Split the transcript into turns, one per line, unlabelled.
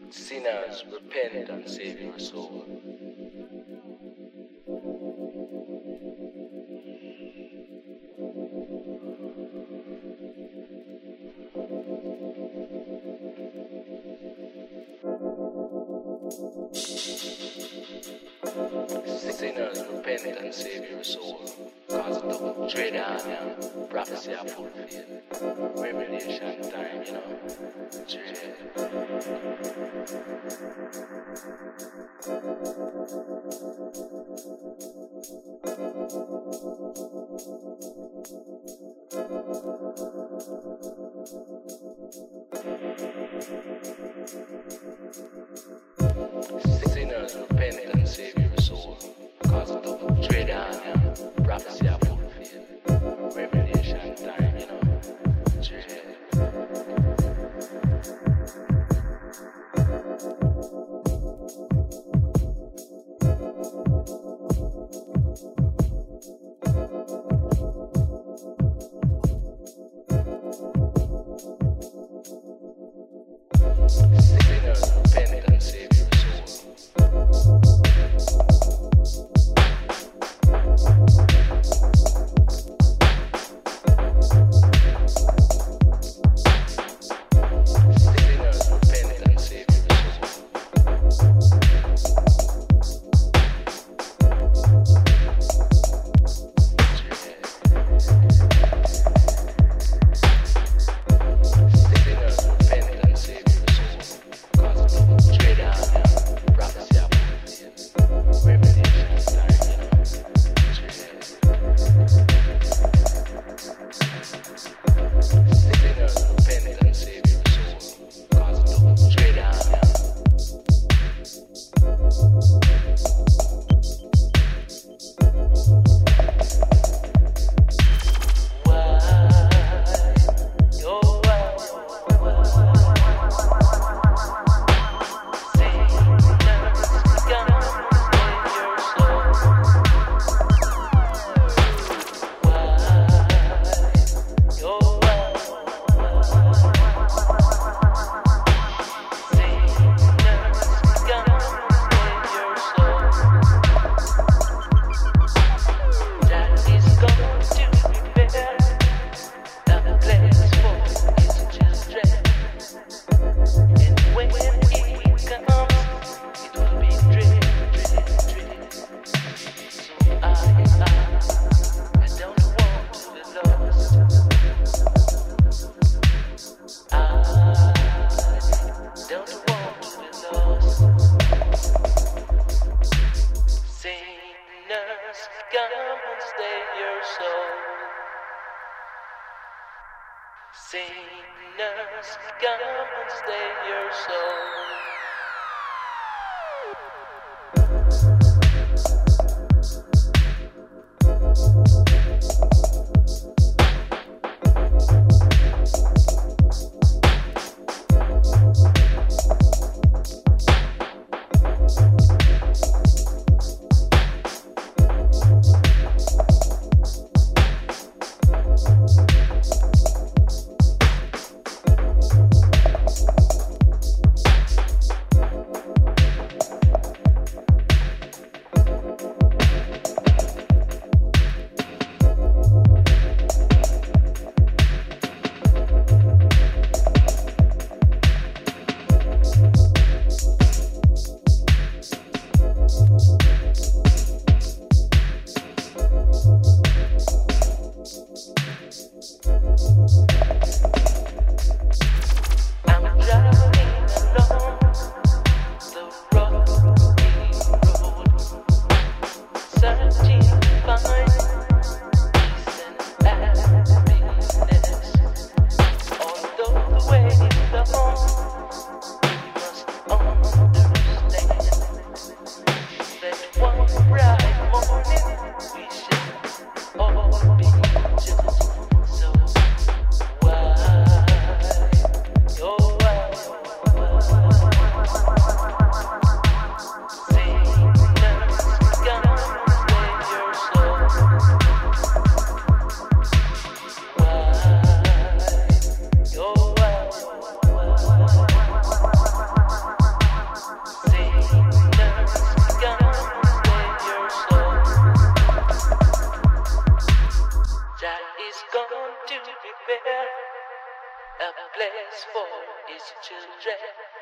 Sinners, repent and save your soul. Sinners, repent and save your soul. Cause double trade on ya, prophecy are fulfilled. Revelation time, you know. Trade. Sinners, repent and save your soul. Cause the double trade on ya, prophecy are fulfilled. Revelation time, you know. Trade. Sinners, repent and save your soul. Sinners, repent and save your soul. Sinners, repent and save your soul. Cause the double trade on ya, prophecy are fulfilled. Revelation time, you know. Trade. Sinners, repent and save your soul. Cause the double trade on ya. Sinners, come and save your soul. a place for his children.